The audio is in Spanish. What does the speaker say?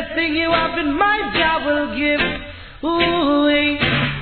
best thing you have in my job will give. Ooh,